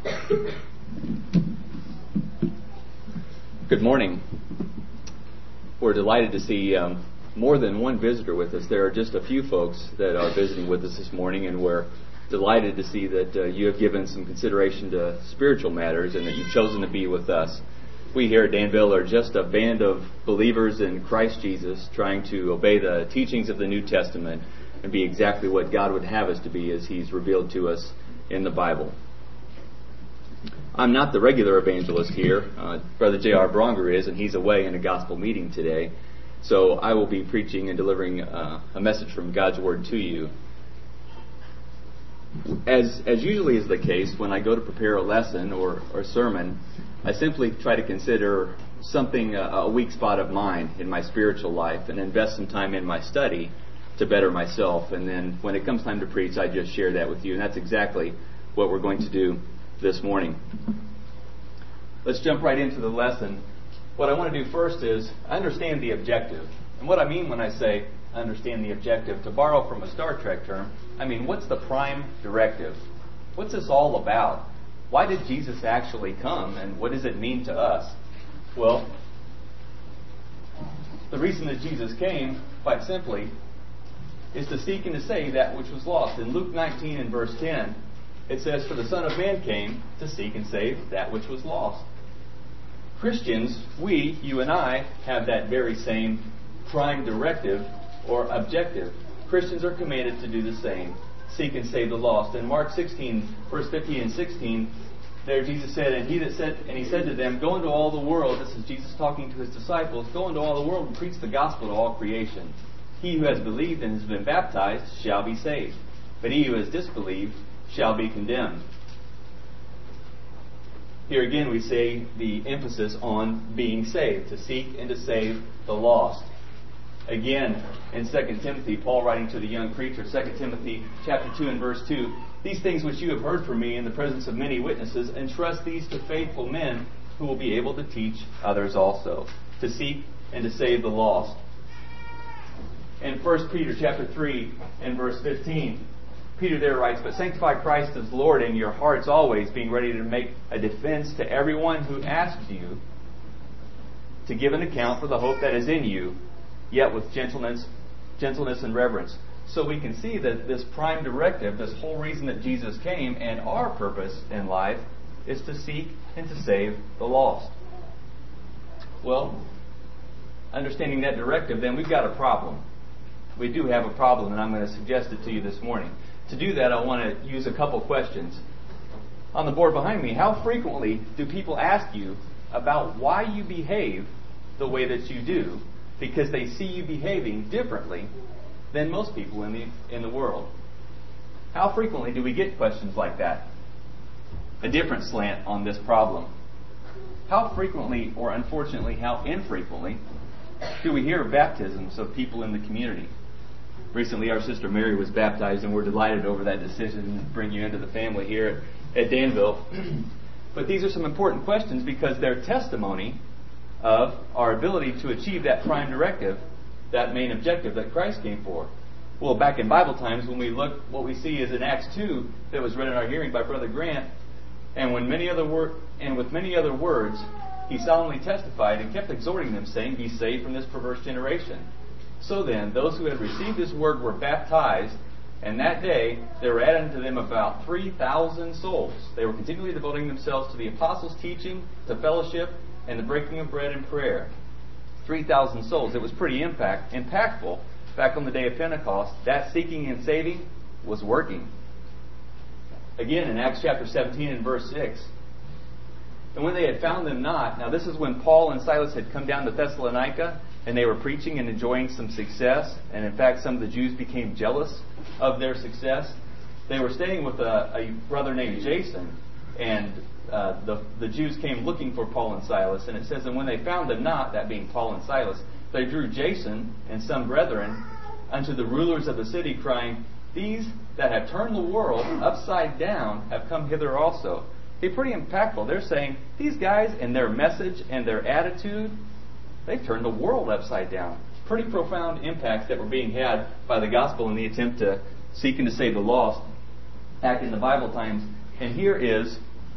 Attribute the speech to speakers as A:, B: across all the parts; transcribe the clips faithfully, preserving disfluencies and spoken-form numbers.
A: Good morning. We're delighted to see um, more than one visitor with us. There are just a few folks that are visiting with us this morning, and we're delighted to see that uh, you have given some consideration to spiritual matters and that you've chosen to be with us. We here at Danville are just a band of believers in Christ Jesus trying to obey the teachings of the New Testament and be exactly what God would have us to be as He's revealed to us in the Bible. I'm not the regular evangelist here. Uh, Brother J R. Bronger is, and he's away in a gospel meeting today. So I will be preaching and delivering uh, a message from God's Word to you. As as usually is the case, when I go to prepare a lesson or, or sermon, I simply try to consider something, a, a weak spot of mine in my spiritual life and invest some time in my study to better myself. And then when it comes time to preach, I just share that with you. And that's exactly what we're going to do this morning. Let's jump right into the lesson. What I want to do first is understand the objective. And what I mean when I say understand the objective, to borrow from a Star Trek term, I mean, what's the prime directive? What's this all about? Why did Jesus actually come, and what does it mean to us? Well, the reason that Jesus came, quite simply, is to seek and to save that which was lost. In Luke nineteen and verse ten, it says, "For the Son of Man came to seek and save that which was lost." Christians, we, you and I, have that very same prime directive or objective. Christians are commanded to do the same, seek and save the lost. In Mark sixteen, verse fifteen and sixteen, there Jesus said, and he that said, and he said to them, "Go into all the world," this is Jesus talking to his disciples, "go into all the world and preach the gospel to all creation. He who has believed and has been baptized shall be saved, but he who has disbelieved shall be condemned." Here again we see the emphasis on being saved, to seek and to save the lost. Again, in Second Timothy, Paul writing to the young preacher, Second Timothy chapter two and verse two, "These things which you have heard from me in the presence of many witnesses, entrust these to faithful men who will be able to teach others also." To seek and to save the lost. In First Peter chapter three and verse fifteen, Peter there writes, "But sanctify Christ as Lord in your hearts always, being ready to make a defense to everyone who asks you to give an account for the hope that is in you, yet with gentleness, gentleness and reverence." So we can see that this prime directive, this whole reason that Jesus came, and our purpose in life is to seek and to save the lost. Well, understanding that directive, then we've got a problem. We do have a problem, and I'm going to suggest it to you this morning. To do that, I want to use a couple questions. On the board behind me, how frequently do people ask you about why you behave the way that you do because they see you behaving differently than most people in the in the world? How frequently do we get questions like that? A different slant on this problem. How frequently, or unfortunately, how infrequently, do we hear of baptisms of people in the community? Recently, our sister Mary was baptized, and we're delighted over that decision to bring you into the family here at, at Danville. But these are some important questions because they're testimony of our ability to achieve that prime directive, that main objective that Christ came for. Well, back in Bible times, when we look, what we see is in Acts two that was read in our hearing by Brother Grant, and when many other wor- and with many other words, he solemnly testified and kept exhorting them, saying, "Be saved from this perverse generation." So then, those who had received His word were baptized, and that day there were added to them about three thousand souls. They were continually devoting themselves to the apostles' teaching, to fellowship, and the breaking of bread and prayer. three thousand souls. It was pretty impact, impactful. Back on the day of Pentecost, that seeking and saving was working. Again, in Acts chapter seventeen and verse six, "And when they had found them not," now this is when Paul and Silas had come down to Thessalonica, and they were preaching and enjoying some success. And in fact, some of the Jews became jealous of their success. They were staying with a, a brother named Jason. And uh, the, the Jews came looking for Paul and Silas. And it says, "And when they found them not," that being Paul and Silas, "they drew Jason and some brethren unto the rulers of the city, crying, These that have turned the world upside down have come hither also." They're pretty impactful. They're saying, these guys and their message and their attitude, they've turned the world upside down. Pretty profound impacts that were being had by the gospel in the attempt to seek and to save the lost back in the Bible times. And here is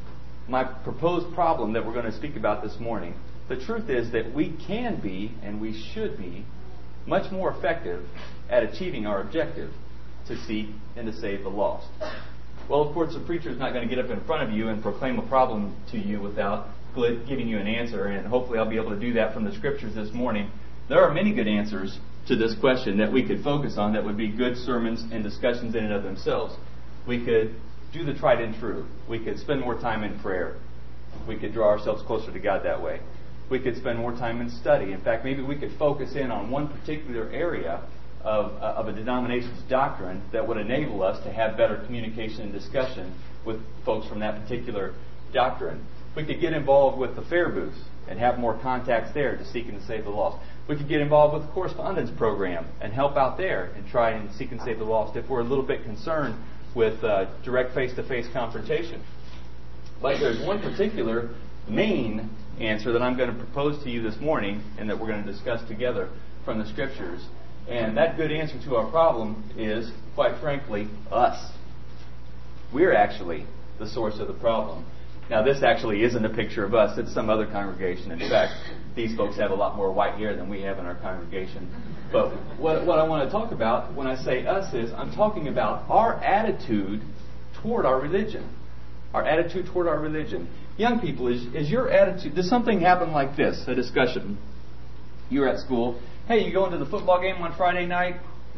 A: my proposed problem that we're going to speak about this morning, the truth is that we can be, and we should be, much more effective at achieving our objective to seek and to save the lost. Well, of course, the preacher is not going to get up in front of you and proclaim a problem to you without giving you an answer, and hopefully I'll be able to do that from the Scriptures this morning. There are many good answers to this question that we could focus on that would be good sermons and discussions in and of themselves. We could do the tried and true. We could spend more time in prayer. We could draw ourselves closer to God that way. We could spend more time in study. In fact, maybe we could focus in on one particular area of, uh, of a denomination's doctrine that would enable us to have better communication and discussion with folks from that particular doctrine. We could get involved with the fair booths and have more contacts there to seek and to save the lost. We could get involved with the correspondence program and help out there and try and seek and save the lost if we're a little bit concerned with uh, direct face-to-face confrontation. But there's one particular main answer that I'm going to propose to you this morning and that we're going to discuss together from the Scriptures. And that good answer to our problem is, quite frankly, us. We're actually the source of the problem. Now, this actually isn't a picture of us. It's some other congregation. In fact, these folks have a lot more white hair than we have in our congregation. But what, what I want to talk about when I say us is I'm talking about our attitude toward our religion. Our attitude toward our religion. Young people, is, is your attitude... Does something happen like this, a discussion? You're at school. Hey, you going to the football game on Friday night?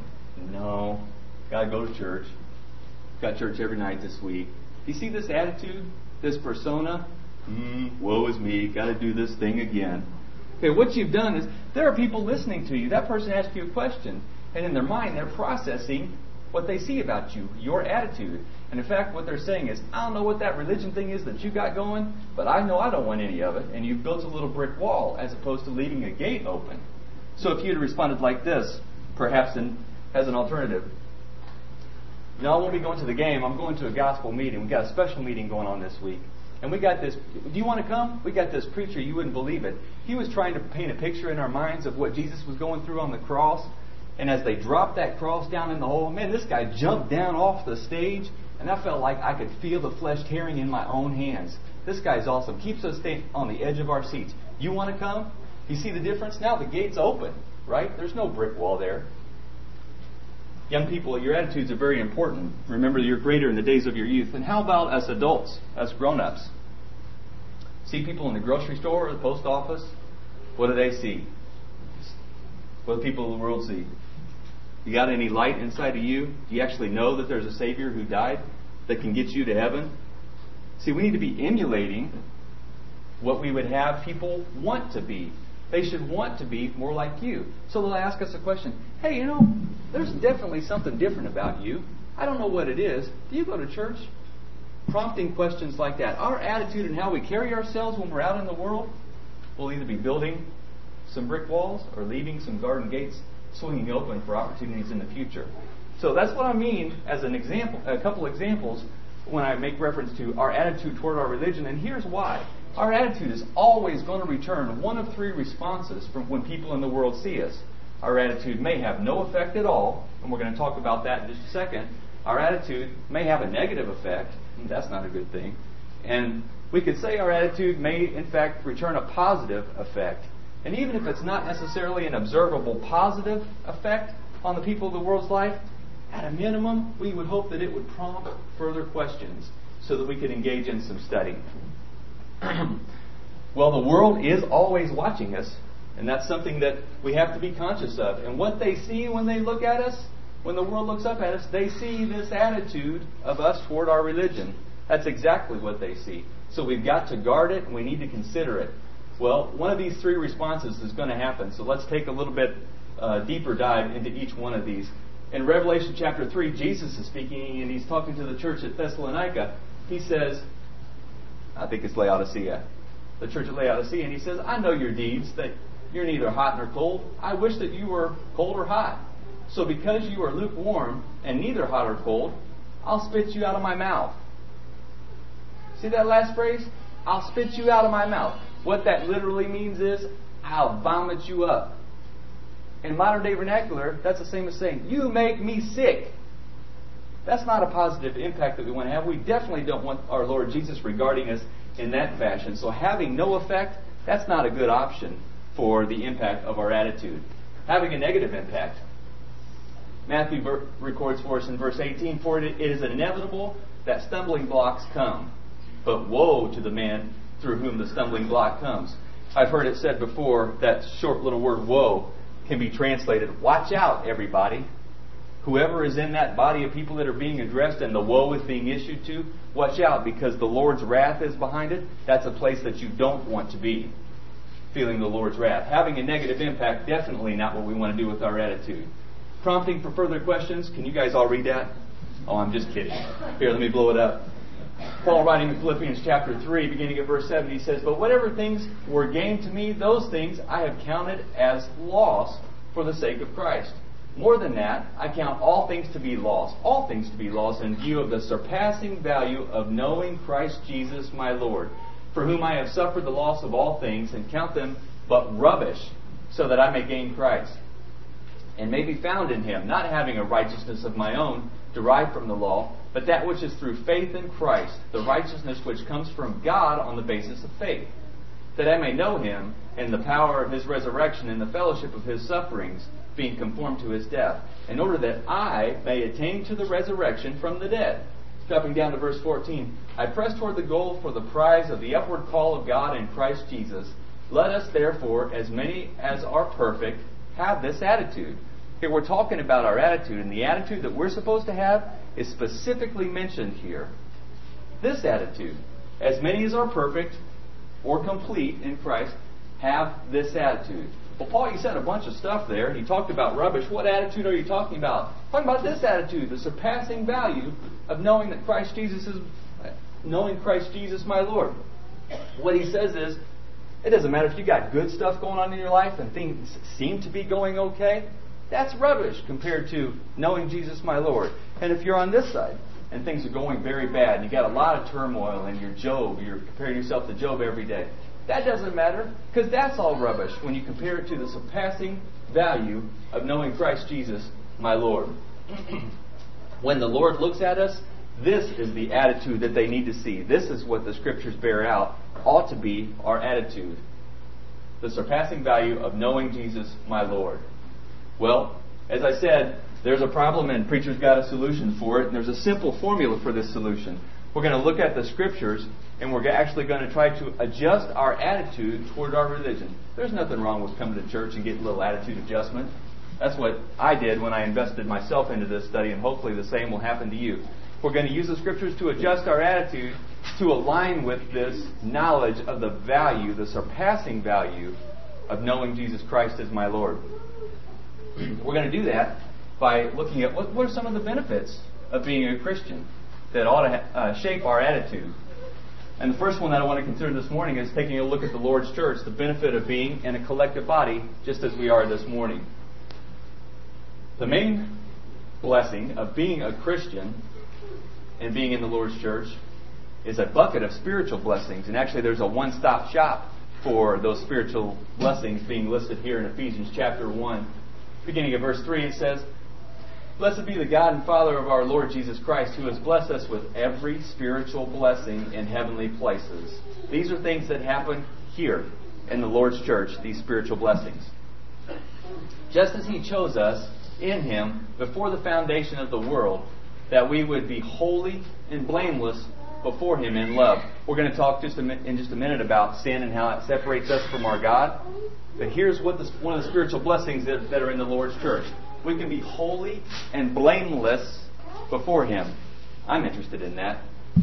A: No. Got to go to church. Got church every night this week. You see this attitude? This persona? Mm, woe is me. Got to do this thing again. Okay, what you've done is there are people listening to you. That person asked you a question. And in their mind, they're processing what they see about you, your attitude. And in fact, what they're saying is, I don't know what that religion thing is that you got going, but I know I don't want any of it. And you've built a little brick wall as opposed to leaving a gate open. So if you had responded like this, perhaps in, as an alternative, no, I won't be going to the game. I'm going to a gospel meeting. We've got a special meeting going on this week. And we got this, do you want to come? We got this preacher, you wouldn't believe it. He was trying to paint a picture in our minds of what Jesus was going through on the cross. And as they dropped that cross down in the hole, man, this guy jumped down off the stage. And I felt like I could feel the flesh tearing in my own hands. This guy's awesome. Keeps us on the edge of our seats. You want to come? You see the difference? Now the gate's open, right? There's no brick wall there. Young people, your attitudes are very important. Remember, you're greater in the days of your youth. And how about us adults, us grown-ups? See people in the grocery store or the post office? What do they see? What do people in the world see? You got any light inside of you? Do you actually know that there's a Savior who died that can get you to heaven? See, we need to be emulating what we would have people want to be. They should want to be more like you. So they'll ask us a question. Hey, you know, there's definitely something different about you. I don't know what it is. Do you go to church? Prompting questions like that. Our attitude and how we carry ourselves when we're out in the world will either be building some brick walls or leaving some garden gates swinging open for opportunities in the future. So that's what I mean as an example, a couple examples when I make reference to our attitude toward our religion. And here's why. Our attitude is always going to return one of three responses from when people in the world see us. Our attitude may have no effect at all, and we're going to talk about that in just a second. Our attitude may have a negative effect, and that's not a good thing. And we could say our attitude may, in fact, return a positive effect. And even if it's not necessarily an observable positive effect on the people of the world's life, at a minimum, we would hope that it would prompt further questions so that we could engage in some study. Well, the world is always watching us, and that's something that we have to be conscious of. And what they see when they look at us, when the world looks up at us, they see this attitude of us toward our religion. That's exactly what they see. So we've got to guard it, and we need to consider it. Well, one of these three responses is going to happen. So let's take a little bit uh, deeper dive into each one of these. In Revelation chapter three, Jesus is speaking, and he's talking to the church at Thessalonica. He says, I think it's Laodicea, the church at Laodicea, and he says, I know your deeds, that you're neither hot nor cold. I wish that you were cold or hot. So because you are lukewarm and neither hot or cold, I'll spit you out of my mouth. See that last phrase? I'll spit you out of my mouth. What that literally means is, I'll vomit you up. In modern day vernacular, that's the same as saying, you make me sick. That's not a positive impact that we want to have. We definitely don't want our Lord Jesus regarding us in that fashion. So having no effect, that's not a good option for the impact of our attitude. Having a negative impact. Matthew ver- records for us in verse eighteen, "For it is inevitable that stumbling blocks come, but woe to the man through whom the stumbling block comes." I've heard it said before, that short little word woe can be translated, watch out, everybody. Whoever is in that body of people that are being addressed and the woe is being issued to, watch out, because the Lord's wrath is behind it. That's a place that you don't want to be, feeling the Lord's wrath. Having a negative impact, definitely not what we want to do with our attitude. Prompting for further questions. Can you guys all read that? Oh, I'm just kidding. Here, let me blow it up. Paul, writing in Philippians chapter three, beginning at verse seven, he says, "But whatever things were gain to me, those things I have counted as loss for the sake of Christ. More than that, I count all things to be lost, all things to be lost in view of the surpassing value of knowing Christ Jesus my Lord, for whom I have suffered the loss of all things, and count them but rubbish, so that I may gain Christ, and may be found in Him, not having a righteousness of my own, derived from the law, but that which is through faith in Christ, the righteousness which comes from God on the basis of faith, that I may know Him and the power of His resurrection and the fellowship of His sufferings, being conformed to His death, in order that I may attain to the resurrection from the dead." Dropping down to verse fourteen, "I press toward the goal for the prize of the upward call of God in Christ Jesus. Let us therefore, as many as are perfect, have this attitude." Here we're talking about our attitude, and the attitude that we're supposed to have is specifically mentioned here. This attitude. As many as are perfect or complete in Christ have this attitude. Well, Paul, you said a bunch of stuff there. He talked about rubbish. What attitude are you talking about? Talking about this attitude, the surpassing value of knowing that Christ Jesus is, knowing Christ Jesus my Lord. What he says is, it doesn't matter if you got good stuff going on in your life and things seem to be going okay. That's rubbish compared to knowing Jesus my Lord. And if you're on this side and things are going very bad and you got a lot of turmoil and you're Job, you're comparing yourself to Job every day, that doesn't matter, because that's all rubbish when you compare it to the surpassing value of knowing Christ Jesus my Lord. When the Lord looks at us, this is the attitude that they need to see. This is what the Scriptures bear out, ought to be our attitude. The surpassing value of knowing Jesus my Lord. Well, as I said, there's a problem and preachers got a solution for it, and there's a simple formula for this solution. We're going to look at the Scriptures, and we're actually going to try to adjust our attitude toward our religion. There's nothing wrong with coming to church and getting a little attitude adjustment. That's what I did when I invested myself into this study, and hopefully the same will happen to you. We're going to use the Scriptures to adjust our attitude to align with this knowledge of the value, the surpassing value of knowing Jesus Christ as my Lord. We're going to do that by looking at what, what are some of the benefits of being a Christian that ought to uh, shape our attitude. And the first one that I want to consider this morning is taking a look at the Lord's church, the benefit of being in a collective body just as we are this morning. The main blessing of being a Christian and being in the Lord's church is a bucket of spiritual blessings. And actually there's a one-stop shop for those spiritual blessings being listed here in Ephesians chapter one. Beginning of verse three, it says, "Blessed be the God and Father of our Lord Jesus Christ, who has blessed us with every spiritual blessing in heavenly places." These are things that happen here in the Lord's church, these spiritual blessings. "Just as He chose us in Him before the foundation of the world, that we would be holy and blameless before Him in love." We're going to talk just a min- in just a minute about sin and how it separates us from our God. But here's what the, one of the spiritual blessings that, that are in the Lord's church. We can be holy and blameless before Him. I'm interested in that.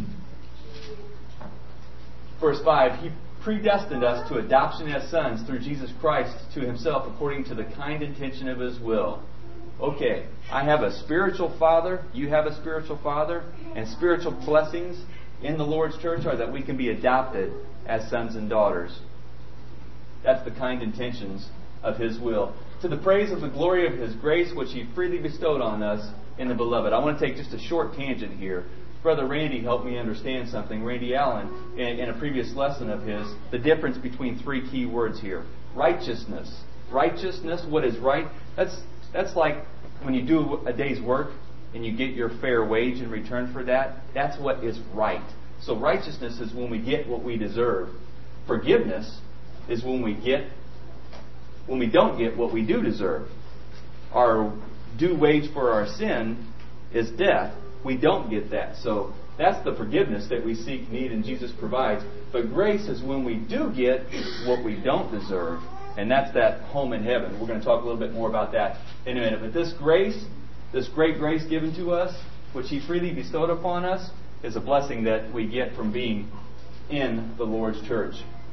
A: Verse five, "He predestined us to adoption as sons through Jesus Christ to Himself according to the kind intention of His will." Okay, I have a spiritual father, you have a spiritual father, and spiritual blessings in the Lord's church are that we can be adopted as sons and daughters. That's the kind intentions of His will. "To the praise of the glory of His grace, which He freely bestowed on us in the Beloved." I want to take just a short tangent here. Brother Randy helped me understand something. Randy Allen, in, in a previous lesson of his, the difference between three key words here. Righteousness. Righteousness, what is right? That's that's like when you do a day's work and you get your fair wage in return for that. That's what is right. So righteousness is when we get what we deserve. Forgiveness is when we get, when we don't get what we do deserve. Our due wage for our sin is death. We don't get that. So that's the forgiveness that we seek, need, and Jesus provides. But grace is when we do get what we don't deserve. And that's that home in heaven. We're going to talk a little bit more about that in a minute. But this grace, this great grace given to us, which He freely bestowed upon us, is a blessing that we get from being in the Lord's church,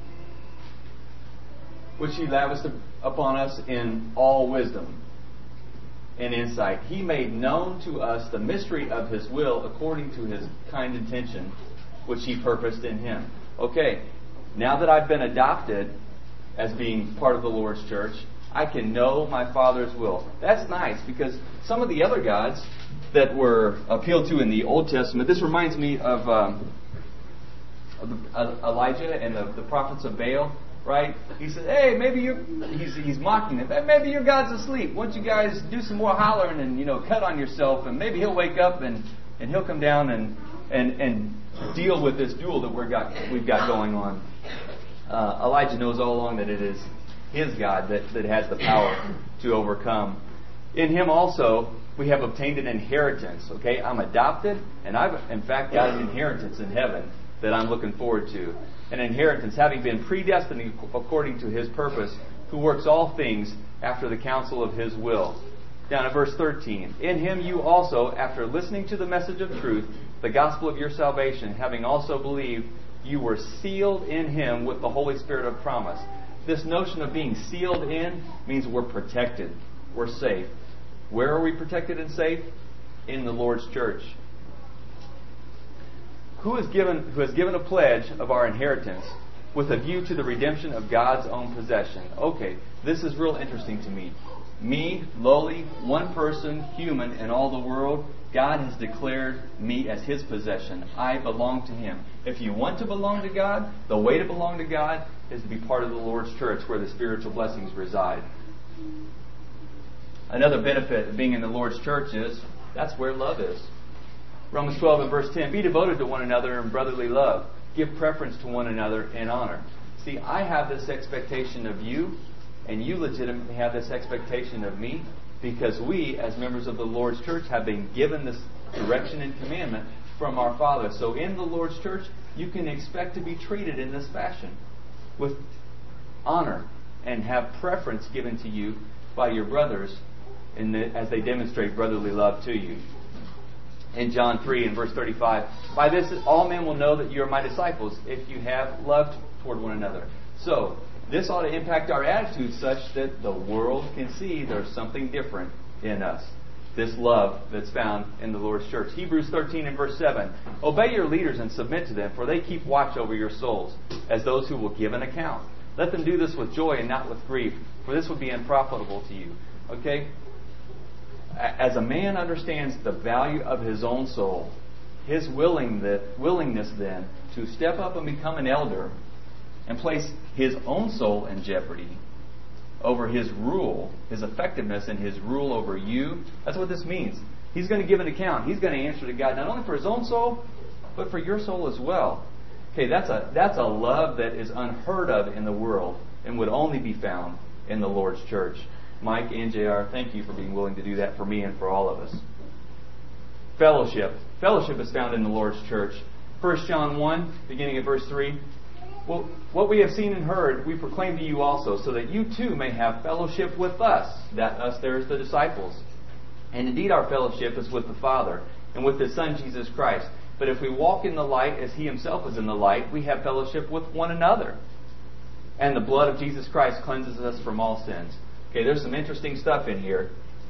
A: which He lavished upon us in all wisdom and insight. He made known to us the mystery of His will according to His kind intention, which He purposed in Him. Okay, now that I've been adopted as being part of the Lord's church, I can know my Father's will. That's nice, because some of the other gods that were appealed to in the Old Testament, this reminds me of, um, of the, uh, Elijah and the, the prophets of Baal. Right? He said, hey, maybe you he's he's mocking them. Hey, maybe your God's asleep. Why don't you guys do some more hollering and, you know, cut on yourself, and maybe he'll wake up and, and he'll come down and, and, and deal with this duel that we're got we've got going on. Uh, Elijah knows all along that it is his God that, that has the power to overcome. In Him also we have obtained an inheritance. Okay? I'm adopted, and I've in fact got an inheritance in heaven that I'm looking forward to. An inheritance, having been predestined according to His purpose, who works all things after the counsel of His will. Down at verse thirteen. In Him you also, after listening to the message of truth, the gospel of your salvation, having also believed, you were sealed in Him with the Holy Spirit of promise. This notion of being sealed in means we're protected. We're safe. Where are we protected and safe? In the Lord's church. Who has given who has given a pledge of our inheritance with a view to the redemption of God's own possession? Okay, this is real interesting to me. Me, lowly, one person, human in all the world, God has declared me as His possession. I belong to Him. If you want to belong to God, the way to belong to God is to be part of the Lord's church where the spiritual blessings reside. Another benefit of being in the Lord's church is that's where love is. Romans twelve and verse ten, be devoted to one another in brotherly love. Give preference to one another in honor. See, I have this expectation of you, and you legitimately have this expectation of me, because we, as members of the Lord's church, have been given this direction and commandment from our Father. So in the Lord's church, you can expect to be treated in this fashion, with honor, and have preference given to you by your brothers in the, as they demonstrate brotherly love to you. In John three and verse thirty-five, by this all men will know that you are my disciples, if you have loved toward one another. So, this ought to impact our attitude such that the world can see there's something different in us. This love that's found in the Lord's church. Hebrews thirteen and verse seven, obey your leaders and submit to them, for they keep watch over your souls, as those who will give an account. Let them do this with joy and not with grief, for this would be unprofitable to you. Okay? As a man understands the value of his own soul, his willingness then to step up and become an elder and place his own soul in jeopardy over his rule, his effectiveness and his rule over you, that's what this means. He's going to give an account. He's going to answer to God not only for his own soul, but for your soul as well. Okay, that's a that's a love that is unheard of in the world and would only be found in the Lord's church. Mike and J R, thank you for being willing to do that for me and for all of us. Fellowship. Fellowship is found in the Lord's church. First John one, beginning at verse three. Well, what we have seen and heard, we proclaim to you also, so that you too may have fellowship with us. That us there is the disciples. And indeed our fellowship is with the Father and with His Son Jesus Christ. But if we walk in the light as He Himself is in the light, we have fellowship with one another. And the blood of Jesus Christ cleanses us from all sins. Okay, there's some interesting stuff in here.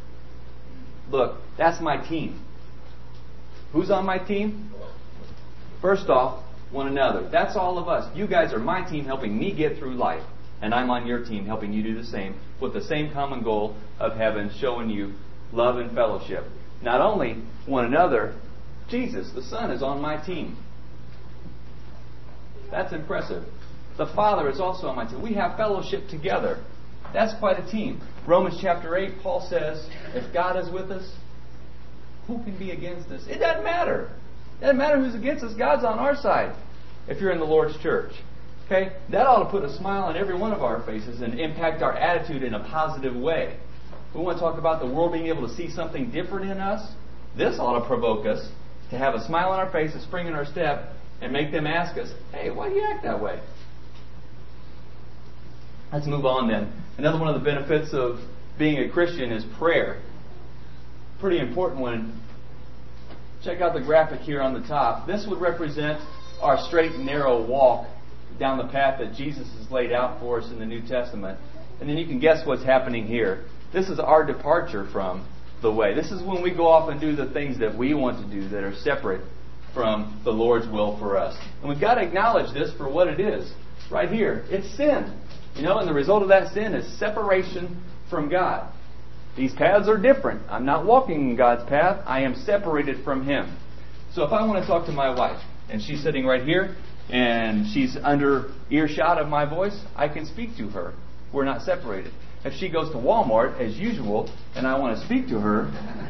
A: Look, that's my team. Who's on my team? First off, one another. That's all of us. You guys are my team helping me get through life. And I'm on your team helping you do the same, with the same common goal of heaven, showing you love and fellowship. Not only one another, Jesus, the Son, is on my team. That's impressive. The Father is also on my team. We have fellowship together. That's quite a team. Romans chapter eight, Paul says, if God is with us, who can be against us? It doesn't matter. It doesn't matter who's against us. God's on our side if you're in the Lord's church. Okay? That ought to put a smile on every one of our faces and impact our attitude in a positive way. We want to talk about the world being able to see something different in us. This ought to provoke us to have a smile on our face, a spring in our step, and make them ask us, hey, why do you act that way? Let's move on then. Another one of the benefits of being a Christian is prayer. Pretty important one. Check out the graphic here on the top. This would represent our straight and narrow walk down the path that Jesus has laid out for us in the New Testament. And then you can guess what's happening here. This is our departure from the way. This is when we go off and do the things that we want to do that are separate from the Lord's will for us. And we've got to acknowledge this for what it is. Right here, it's sin. You know, and the result of that sin is separation from God. These paths are different. I'm not walking in God's path. I am separated from Him. So if I want to talk to my wife, and she's sitting right here, and she's under earshot of my voice, I can speak to her. We're not separated. If she goes to Walmart, as usual, and I want to speak to her,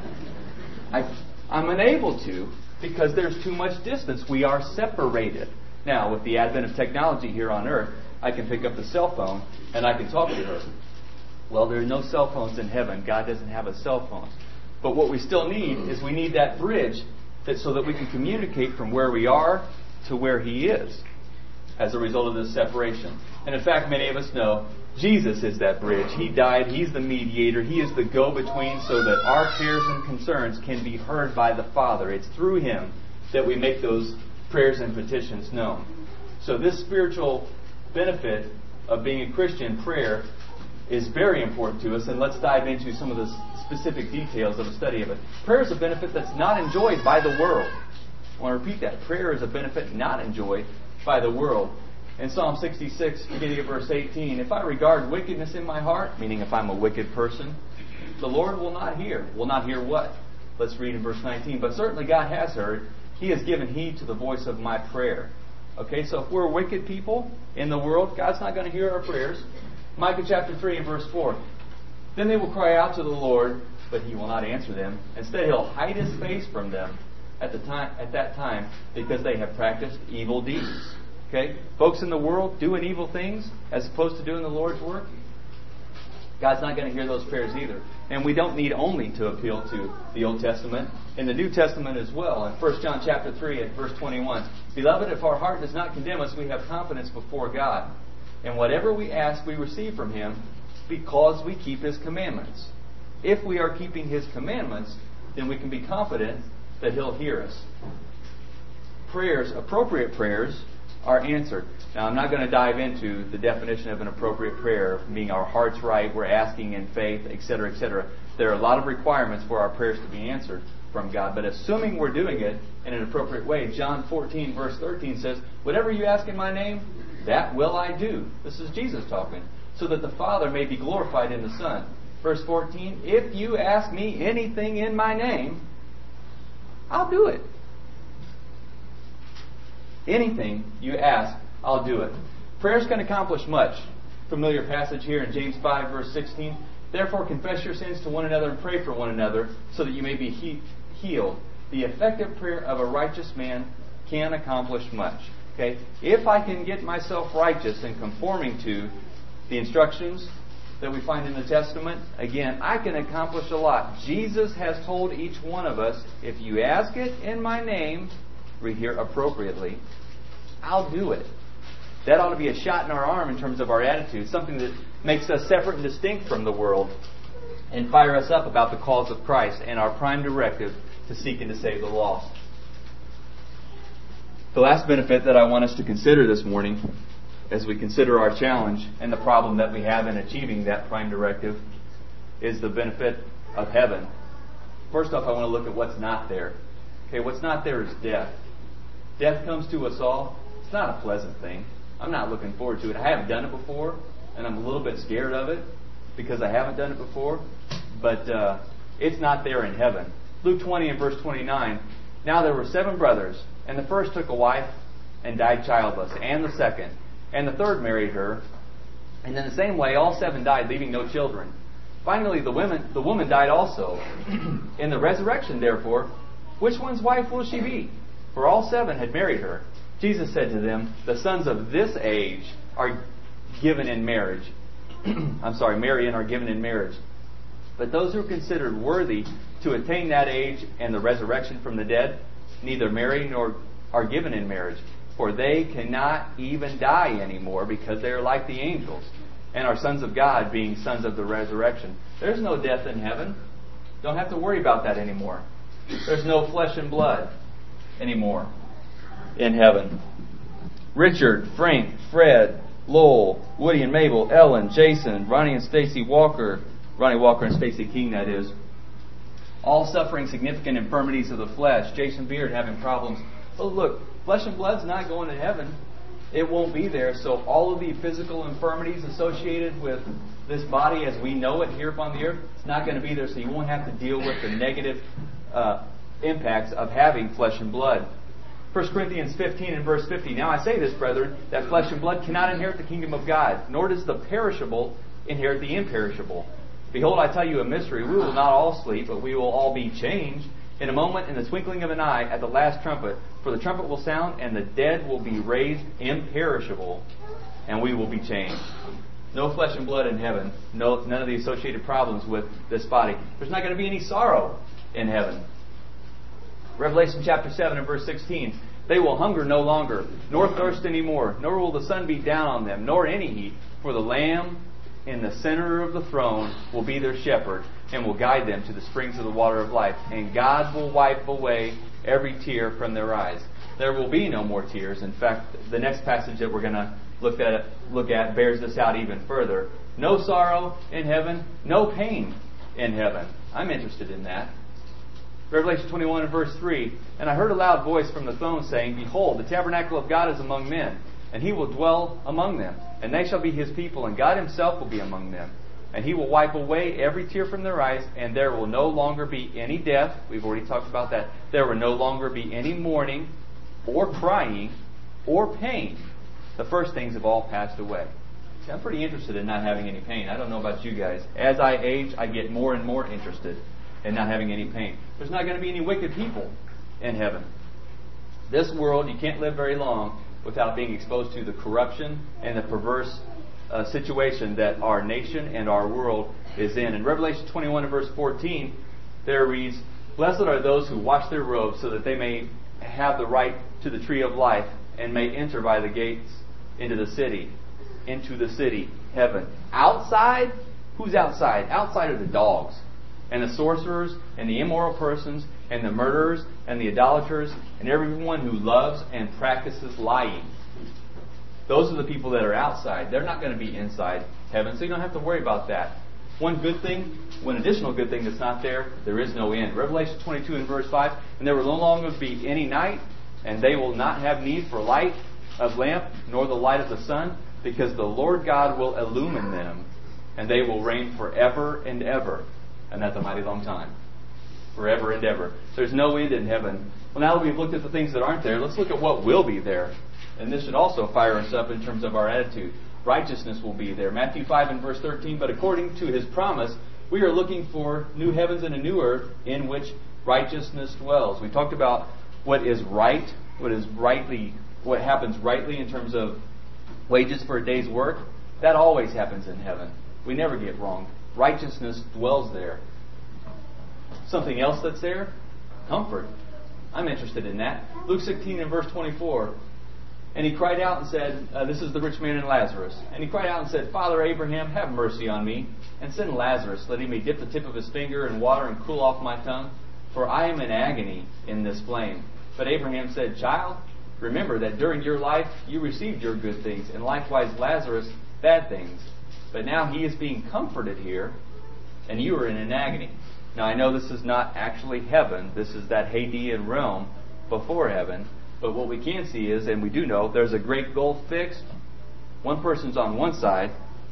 A: I, I'm unable to because there's too much distance. We are separated. Now, with the advent of technology here on earth, I can pick up the cell phone and I can talk to her. Well, there are no cell phones in heaven. God doesn't have a cell phone. But what we still need is we need that bridge that, so that we can communicate from where we are to where He is as a result of this separation. And in fact, many of us know Jesus is that bridge. He died. He's the mediator. He is the go-between so that our cares and concerns can be heard by the Father. It's through Him that we make those prayers and petitions known. So this spiritual benefit of being a Christian, prayer, is very important to us. And let's dive into some of the specific details of the study of it. Prayer is a benefit that's not enjoyed by the world. I want to repeat that. Prayer is a benefit not enjoyed by the world. In Psalm sixty-six, beginning of verse eighteen, if I regard wickedness in my heart, meaning if I'm a wicked person, the Lord will not hear. Will not hear what? Let's read in verse nineteen. But certainly God has heard. He has given heed to the voice of my prayer. Okay, so if we're wicked people in the world, God's not going to hear our prayers. Micah chapter three and verse four. Then they will cry out to the Lord, but He will not answer them. Instead, He'll hide His face from them at the time at that time because they have practiced evil deeds. Okay? Folks in the world doing evil things as opposed to doing the Lord's work, God's not going to hear those prayers either. And we don't need only to appeal to the Old Testament. In the New Testament as well. In First John chapter three at verse twenty-one. Beloved, if our heart does not condemn us, we have confidence before God. And whatever we ask, we receive from Him because we keep His commandments. If we are keeping His commandments, then we can be confident that He'll hear us. Prayers, appropriate prayers, are answered. Now, I'm not going to dive into the definition of an appropriate prayer, meaning our heart's right, we're asking in faith, et cetera, et cetera. There are a lot of requirements for our prayers to be answered from God. But assuming we're doing it in an appropriate way, John fourteen, verse thirteen says, whatever you ask in my name, that will I do. This is Jesus talking. So that the Father may be glorified in the Son. Verse fourteen, if you ask me anything in my name, I'll do it. Anything you ask, I'll do it. Prayers can accomplish much. Familiar passage here in James five, verse sixteen. Therefore confess your sins to one another and pray for one another so that you may be he- healed. The effective prayer of a righteous man can accomplish much. Okay? If I can get myself righteous and conforming to the instructions that we find in the Testament, again, I can accomplish a lot. Jesus has told each one of us, if you ask it in my name, read here appropriately, I'll do it. That ought to be a shot in our arm in terms of our attitude, something that makes us separate and distinct from the world and fire us up about the cause of Christ and our prime directive to seek and to save the lost. The last benefit that I want us to consider this morning as we consider our challenge and the problem that we have in achieving that prime directive is the benefit of heaven. First off, I want to look at what's not there. Okay, what's not there is death. Death comes to us all. It's not a pleasant thing. I'm not looking forward to it. I haven't done it before, and I'm a little bit scared of it because I haven't done it before. But uh, it's not there in heaven. Luke twenty and verse twenty-nine. Now there were seven brothers, and the first took a wife and died childless, and the second, and the third married her, and in the same way all seven died, leaving no children. Finally, the woman, the woman died also. In the resurrection, therefore, which one's wife will she be? For all seven had married her. Jesus said to them, the sons of this age are given in marriage. I'm sorry, marry and are given in marriage. But those who are considered worthy to attain that age and the resurrection from the dead, neither marry nor are given in marriage. For they cannot even die anymore, because they are like the angels, and are sons of God, being sons of the resurrection. There's no death in heaven. Don't have to worry about that anymore. There's no flesh and blood anymore in heaven. Richard, Frank, Fred, Lowell, Woody and Mabel, Ellen, Jason, Ronnie and Stacy Walker, Ronnie Walker and Stacy King, that is, all suffering significant infirmities of the flesh. Jason Beard having problems. Oh, look, flesh and blood's not going to heaven. It won't be there. So all of the physical infirmities associated with this body as we know it here upon the earth, it's not going to be there. So you won't have to deal with the negative uh, impacts of having flesh and blood. First Corinthians fifteen and verse fifty. Now I say this, brethren, that flesh and blood cannot inherit the kingdom of God, nor does the perishable inherit the imperishable. Behold, I tell you a mystery. We will not all sleep, but we will all be changed in a moment, in the twinkling of an eye, at the last trumpet. For the trumpet will sound, and the dead will be raised imperishable, and we will be changed. No flesh and blood in heaven. No, none of the associated problems with this body. There's not going to be any sorrow in heaven. Revelation chapter seven and verse sixteen. They will hunger no longer, nor thirst any more, nor will the sun beat down on them, nor any heat. For the Lamb in the center of the throne will be their shepherd, and will guide them to the springs of the water of life. And God will wipe away every tear from their eyes. There will be no more tears. In fact, the next passage that we're going to look at, look at bears this out even further. No sorrow in heaven, no pain in heaven. I'm interested in that. Revelation twenty-one and verse three. And I heard a loud voice from the throne saying, Behold, the tabernacle of God is among men, and He will dwell among them. And they shall be His people, and God Himself will be among them. And He will wipe away every tear from their eyes, and there will no longer be any death. We've already talked about that. There will no longer be any mourning, or crying, or pain. The first things have all passed away. See, I'm pretty interested in not having any pain. I don't know about you guys. As I age, I get more and more interested in not having any pain. There's not going to be any wicked people in heaven. This world, you can't live very long without being exposed to the corruption and the perverse uh, situation that our nation and our world is in. In Revelation twenty-one and verse fourteen, there reads, Blessed are those who wash their robes, so that they may have the right to the tree of life, and may enter by the gates into the city. Into the city, heaven. Outside? Who's outside? Outside are the dogs, and the sorcerers, and the immoral persons, and the murderers, and the idolaters, and everyone who loves and practices lying. Those are the people that are outside. They're not going to be inside heaven, so you don't have to worry about that. One good thing, one additional good thing that's not there, there is no end. Revelation twenty-two and verse five, And there will no longer be any night, and they will not have need for light of lamp, nor the light of the sun, because the Lord God will illumine them, and they will reign forever and ever. And that's a mighty long time. Forever and ever. There's no end in heaven. Well, now that we've looked at the things that aren't there, let's look at what will be there. And this should also fire us up in terms of our attitude. Righteousness will be there. Matthew five and verse thirteen, But according to His promise, we are looking for new heavens and a new earth in which righteousness dwells. We talked about what is right, what is rightly, what happens rightly in terms of wages for a day's work. That always happens in heaven. We never get wrong. Righteousness dwells there. Something else that's there? Comfort. I'm interested in that. Luke sixteen and verse twenty-four. And he cried out and said, uh, this is the rich man and Lazarus. And he cried out and said, Father Abraham, have mercy on me, and send Lazarus, that he may dip the tip of his finger in water and cool off my tongue, for I am in agony in this flame. But Abraham said, Child, remember that during your life you received your good things, and likewise Lazarus bad things. But now he is being comforted here, and you are in an agony. Now I know this is not actually heaven. This is that Hadean realm before heaven. But what we can see is, and we do know, there's a great gulf fixed. One person's on one side.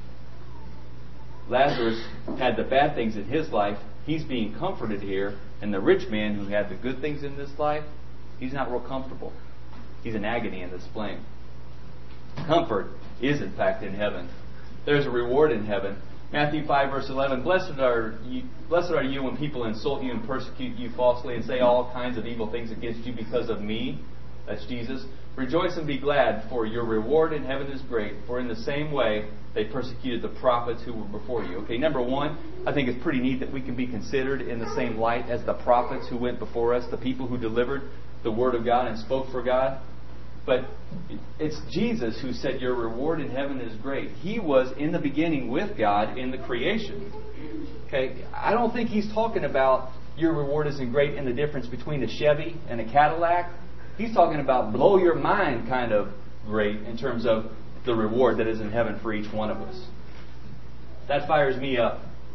A: Lazarus had the bad things in his life. He's being comforted here. And the rich man who had the good things in this life, he's not real comfortable. He's in agony in this flame. Comfort is, in fact, in heaven. There's a reward in heaven. Matthew five, verse eleven, Blessed are you, blessed are you when people insult you and persecute you falsely and say all kinds of evil things against you because of me. That's Jesus. Rejoice and be glad, for your reward in heaven is great. For in the same way they persecuted the prophets who were before you. Okay, number one, I think it's pretty neat that we can be considered in the same light as the prophets who went before us, the people who delivered the Word of God and spoke for God. But it's Jesus who said your reward in heaven is great. He was in the beginning with God in the creation. Okay, I don't think he's talking about your reward isn't great in the difference between a Chevy and a Cadillac. He's talking about blow your mind kind of great in terms of the reward that is in heaven for each one of us. That fires me up.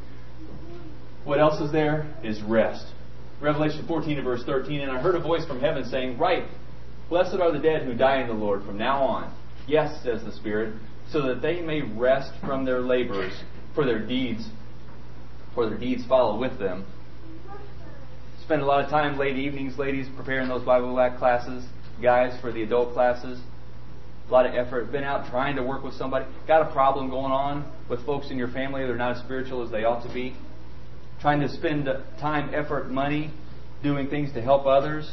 A: What else is there is rest. Revelation fourteen and verse thirteen, and I heard a voice from heaven saying, Write, blessed are the dead who die in the Lord from now on. Yes, says the Spirit, so that they may rest from their labors, for their deeds, for their deeds follow with them. Spend a lot of time late evenings, ladies, preparing those Bible Act classes. Guys, for the adult classes. A lot of effort. Been out trying to work with somebody. Got a problem going on with folks in your family. They're not as spiritual as they ought to be. Trying to spend time, effort, money, doing things to help others.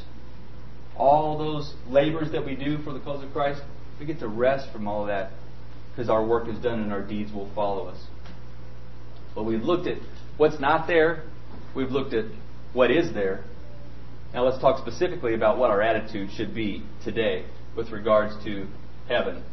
A: All those labors that we do for the cause of Christ, we get to rest from all of that because our work is done and our deeds will follow us. But we've looked at what's not there. We've looked at what is there. Now let's talk specifically about what our attitude should be today with regards to heaven.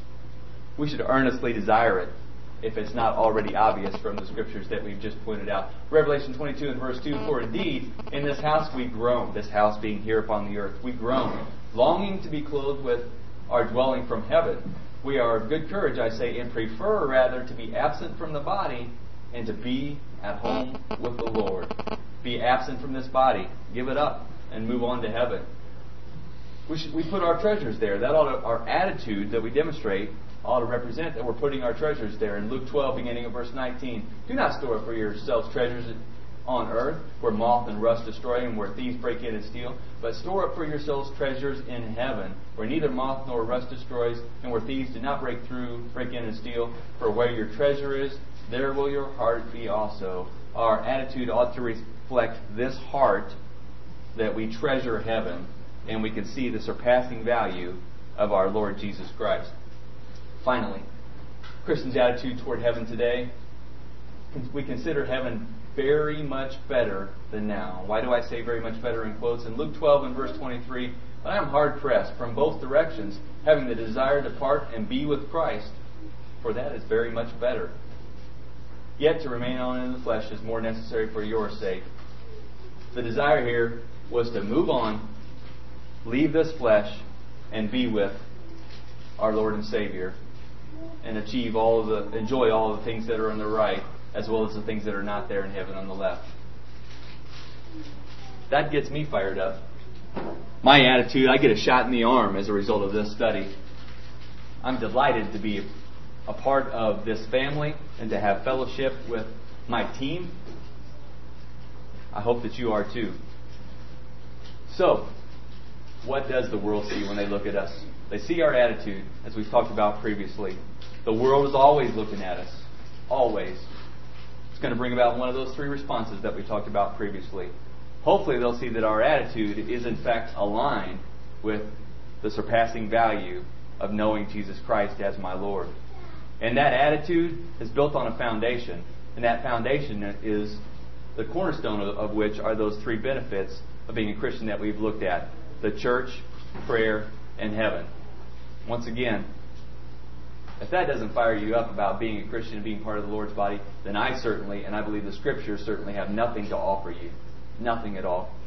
A: We should earnestly desire it if it's not already obvious from the scriptures that we've just pointed out. Revelation twenty-two and verse two, For indeed, in this house we groan, this house being here upon the earth, we groan, longing to be clothed with our dwelling from heaven. We are of good courage, I say, and prefer rather to be absent from the body and to be at home with the Lord. Be absent from this body, give it up, and move on to heaven. We should, we put our treasures there. That ought to, our attitude that we demonstrate ought to represent that we're putting our treasures there. In Luke twelve, beginning of verse nineteen, do not store up for yourselves treasures on earth, where moth and rust destroy and where thieves break in and steal, but store up for yourselves treasures in heaven, where neither moth nor rust destroys, and where thieves do not break through, break in and steal. For where your treasure is, there will your heart be also. Our attitude ought to reflect this heart that we treasure heaven, and we can see the surpassing value of our Lord Jesus Christ. Finally, Christians' attitude toward heaven today, we consider heaven very much better than now. Why do I say very much better in quotes? In Luke twelve and verse twenty-three, but I am hard pressed from both directions, having the desire to depart and be with Christ, for that is very much better. Yet to remain on in the flesh is more necessary for your sake. The desire here was to move on, leave this flesh, and be with our Lord and Savior, and achieve all of the, enjoy all of the things that are on the right, as well as the things that are not there in heaven on the left. That gets me fired up. My attitude, I get a shot in the arm as a result of this study. I'm delighted to be a part of this family and to have fellowship with my team. I hope that you are too. So, what does the world see when they look at us? They see our attitude, as we've talked about previously. The world is always looking at us. Always. It's going to bring about one of those three responses that we talked about previously. Hopefully they'll see that our attitude is in fact aligned with the surpassing value of knowing Jesus Christ as my Lord. And that attitude is built on a foundation. And that foundation is the cornerstone of, of which are those three benefits of being a Christian that we've looked at. The church, prayer, and heaven. Once again, if that doesn't fire you up about being a Christian and being part of the Lord's body, then I certainly, and I believe the Scriptures certainly have nothing to offer you. Nothing at all.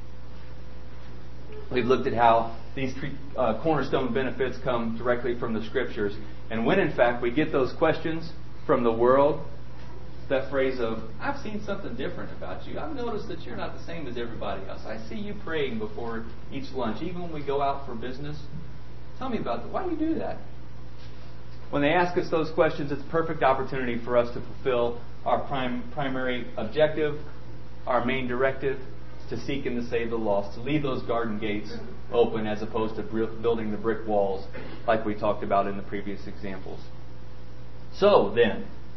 A: We've looked at how these three uh, cornerstone benefits come directly from the Scriptures. And when in fact we get those questions from the world, that phrase of, I've seen something different about you. I've noticed that you're not the same as everybody else. I see you praying before each lunch, even when we go out for business. Tell me about that. Why do you do that? When they ask us those questions, it's a perfect opportunity for us to fulfill our prime, primary objective, our main directive, to seek and to save the lost, to leave those garden gates open as opposed to building the brick walls like we talked about in the previous examples. So then,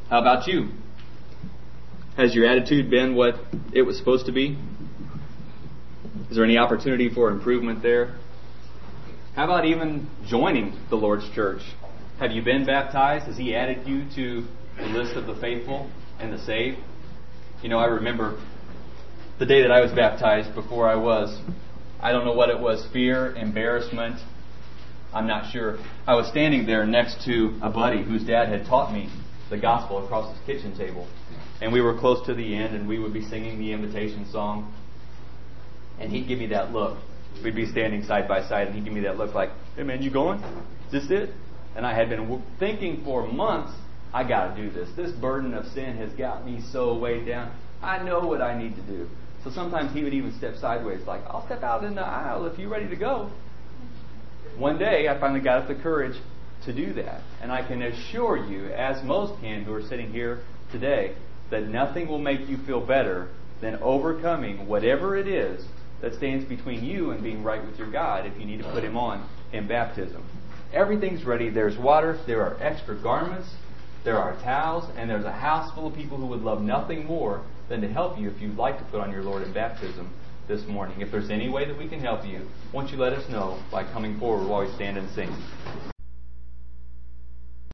A: How about you? Has your attitude been what it was supposed to be? Is there any opportunity for improvement there? How about even joining the Lord's church? Have you been baptized? Has He added you to the list of the faithful and the saved? You know, I remember the day that I was baptized before I was. I don't know what it was, fear, embarrassment. I'm not sure. I was standing there next to a buddy whose dad had taught me the gospel across his kitchen table. And we were close to the end, and we would be singing the invitation song. And he'd give me that look. We'd be standing side by side, and he'd give me that look like, "Hey man, you going? Is this it?" And I had been thinking for months, I got to do this. This burden of sin has got me so weighed down. I know what I need to do. So sometimes he would even step sideways, like, "I'll step out in the aisle if you're ready to go." One day, I finally got up the courage to do that. And I can assure you, as most can who are sitting here today, that nothing will make you feel better than overcoming whatever it is that stands between you and being right with your God if you need to put Him on in baptism. Everything's ready. There's water. There are extra garments. There are towels. And there's a house full of people who would love nothing more than to help you if you'd like to put on your Lord in baptism this morning. If there's any way that we can help you, won't you let us know by coming forward while we stand and sing.